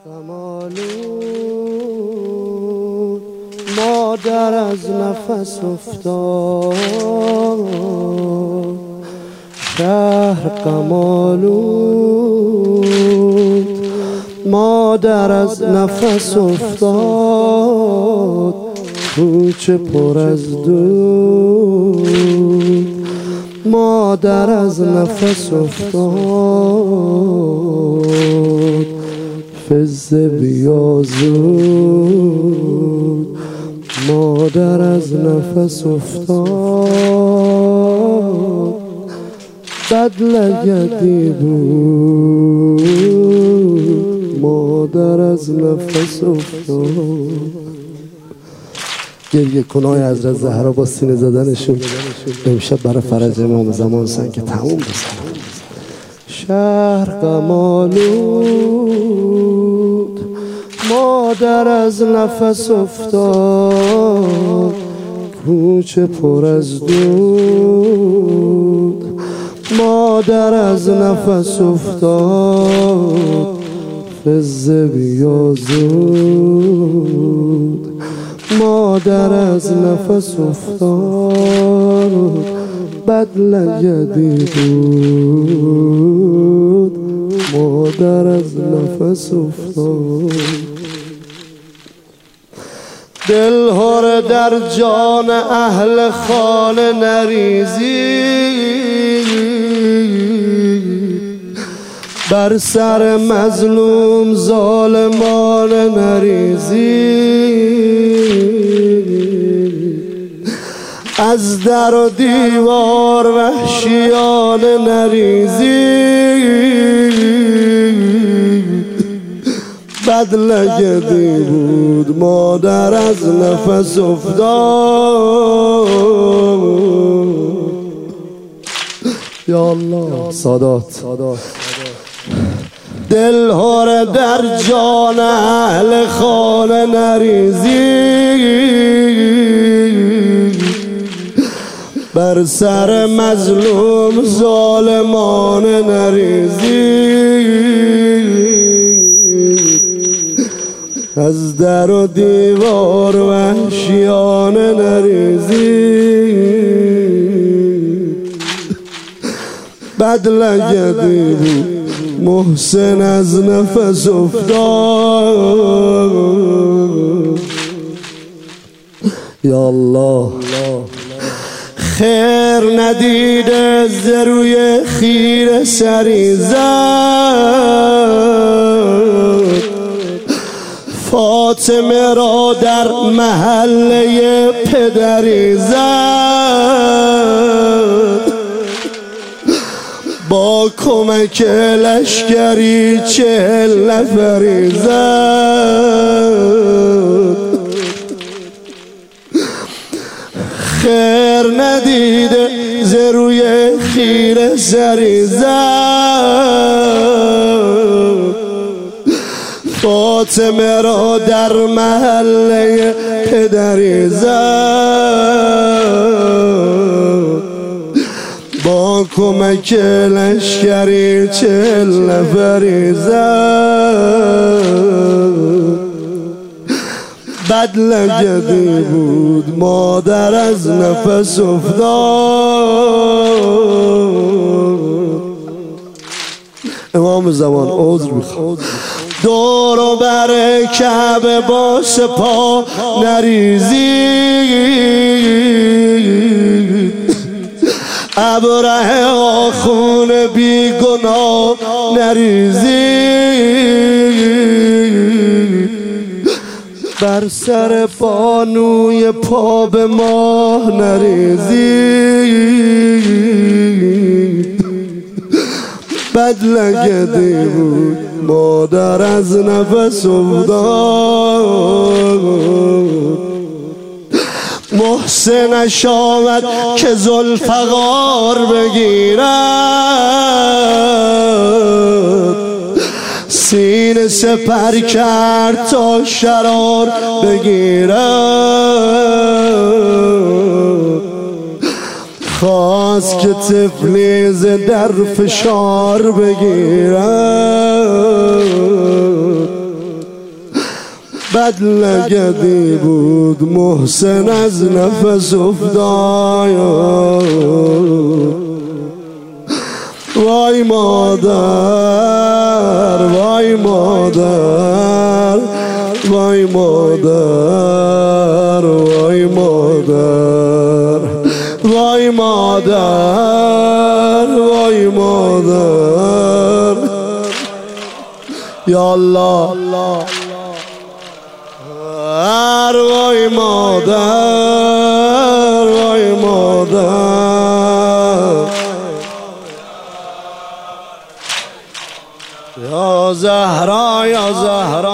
قمالود مادر از نفس افتاد، شهر قمالود مادر از نفس افتاد، کوچه پر از دود مادر از نفس افتاد، فزه بیا زود مادر از نفس افتاد، بد لگدی بود مادر از نفس افتاد. گریه کنای حضرت زهرا با سینه زدنشون امشب برای فرج امام زمان سن که تموم بزنن. شهر قمالود مادر از نفس افتاد، کوچه پر از دود مادر از نفس افتاد، فزه بیا زود مادر از نفس افتاد، بد لگدی بود مادر از نفس افتاد. دل هر در جان اهل خانه نریزی، بر سر مظلوم ظالمان نریزی، از در و دیوار وحشیانه نریزی، بد لگدی بود مادر از نفس افتاد. یا الله سادات. دل هر در جان اهل خانه نریزی، بر سر مظلوم ظالمانه نریزی، از در و دیوار وحشیانه نریزی، بد لگدی بود محسن از نفس افتاد. یا الله خیر ندیده ز روی خیره سری زد، فاطمه را در محله پدری زد، با کمک لشکری 40 نفری زد، خیر ندیده ز روی خیره سری زد، فاطمه را در محله پدری زد، با کمک لشکری 40 نفری زد، بد لگدی بود مادر از نفس افتاد. امام زمان عذر میخواد. دور و بر کعبه با سپاه نریزی، ابره آخون بی گناه نریزی، بر سر بانوی پا به ماه نریزی، بد لگدی بود مادر از نفس افتاد. محسنش آمد که ذوالفقار بگیرد، سینه سپر کرد تا شرار بگیرد، خواست که تفلیز در فشار بگیرد، بد لگدی بود محسن از نفس افتاد. وای مادر وای مادر وای مادر وای مادر وای مادر وای مادر یا الله وای مادر وای مادر یا زهرا یا زهرا